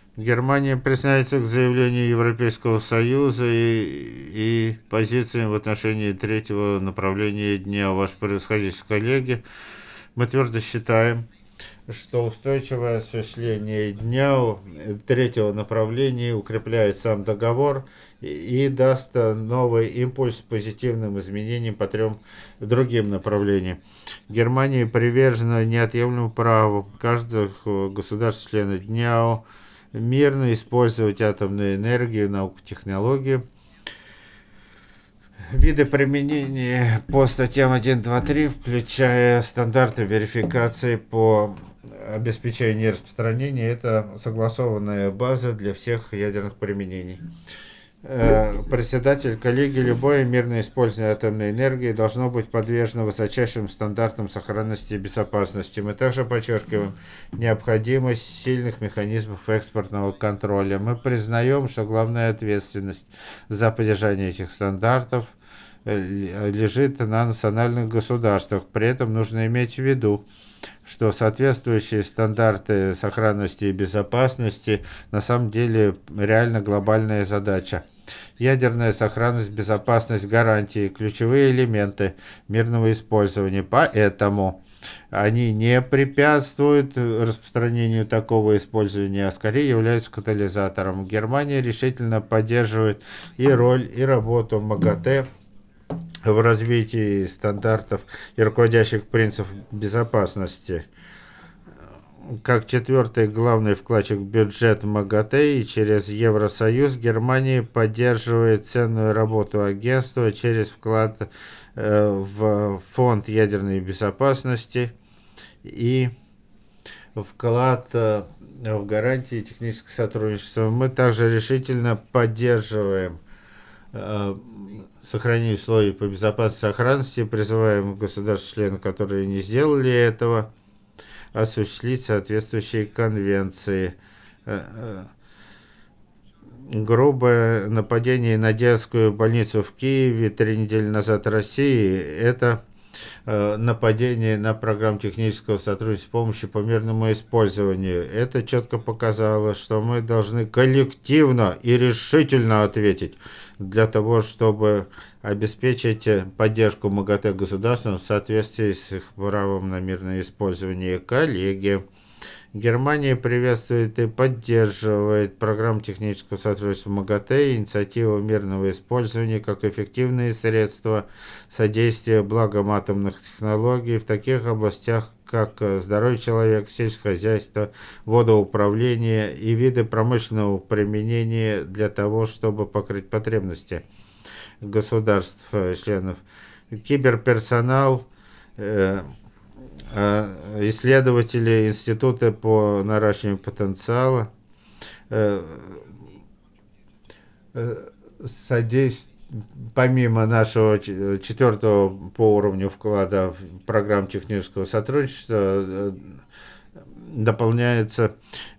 Германия присоединяется к заявлению Европейского Союза и позициям в отношении третьего направления дня. Ваше превосходительство, коллеги, мы твердо считаем, что устойчивое осуществление дня третьего направления укрепляет сам договор и даст новый импульс позитивным изменениям по трем другим направлениям. Германия привержена неотъемлемому праву каждого государства-члена дня мирно использовать атомную энергию, науку, технологии. Виды применения по статьям 1, 2, 3, включая стандарты верификации по обеспечению нераспространения, это согласованная база для всех ядерных применений. Председатель коллегии, любое мирное использование атомной энергии должно быть подвержено высочайшим стандартам сохранности и безопасности. Мы также подчеркиваем необходимость сильных механизмов экспортного контроля. Мы признаем, что главная ответственность за поддержание этих стандартов лежит на национальных государствах. При этом нужно иметь в виду, что соответствующие стандарты сохранности и безопасности на самом деле реально глобальная задача. Ядерная сохранность, безопасность, гарантии – ключевые элементы мирного использования, поэтому они не препятствуют распространению такого использования, а скорее являются катализатором. Германия решительно поддерживает и роль, и работу МАГАТЭ в развитии стандартов и руководящих принципов безопасности. Как четвертый главный вкладчик в бюджет МАГАТЭ и через Евросоюз, Германия поддерживает ценную работу агентства через вклад в фонд ядерной безопасности и вклад в гарантии технического сотрудничества. Мы также решительно поддерживаем сохранение условий по безопасности и сохранности, призываем государства-члены, которые не сделали этого, осуществить соответствующие конвенции. Грубое нападение на детскую больницу в Киеве 3 недели назад в России – это нападение на программу технического сотрудничества помощи по мирному использованию. Это четко показало, что мы должны коллективно и решительно ответить для того, чтобы обеспечить поддержку МАГАТЭ государствам в соответствии с их правом на мирное использование. Коллеги, Германия приветствует и поддерживает программу технического сотрудничества МАГАТЭ и инициативу мирного использования как эффективные средства содействия благам атомных технологий в таких областях, как здоровье человека, сельское хозяйство, водоуправление и виды промышленного применения для того, чтобы покрыть потребности государств-членов. Киберперсонал, исследователи института по наращиванию потенциала помимо нашего четвертого по уровню вклада в программу технического сотрудничества дополняется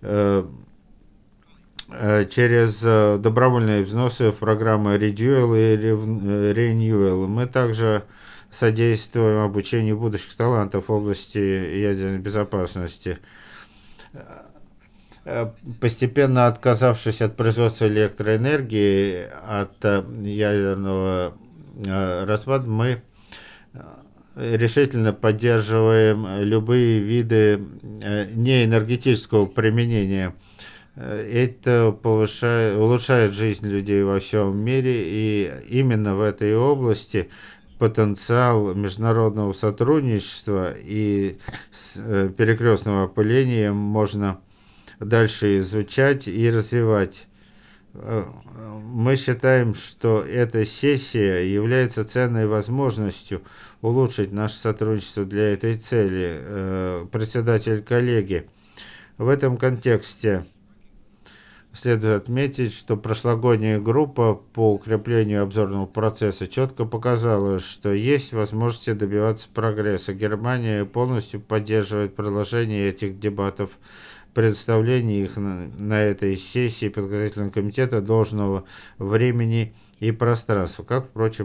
через добровольные взносы в программы Redual и Renewal. Мы также содействуем обучению будущих талантов в области ядерной безопасности. Постепенно отказавшись от производства электроэнергии, от ядерного распада, мы решительно поддерживаем любые виды неэнергетического применения. Это улучшает жизнь людей во всем мире, и именно в этой области потенциал международного сотрудничества и перекрестного опыления можно дальше изучать и развивать. Мы считаем, что эта сессия является ценной возможностью улучшить наше сотрудничество для этой цели. Председатель коллеги, в этом контексте следует отметить, что прошлогодняя группа по укреплению обзорного процесса четко показала, что есть возможности добиваться прогресса. Германия полностью поддерживает продолжение этих дебатов, предоставление их на этой сессии подготовительного комитета должного времени и пространства, как, впрочем,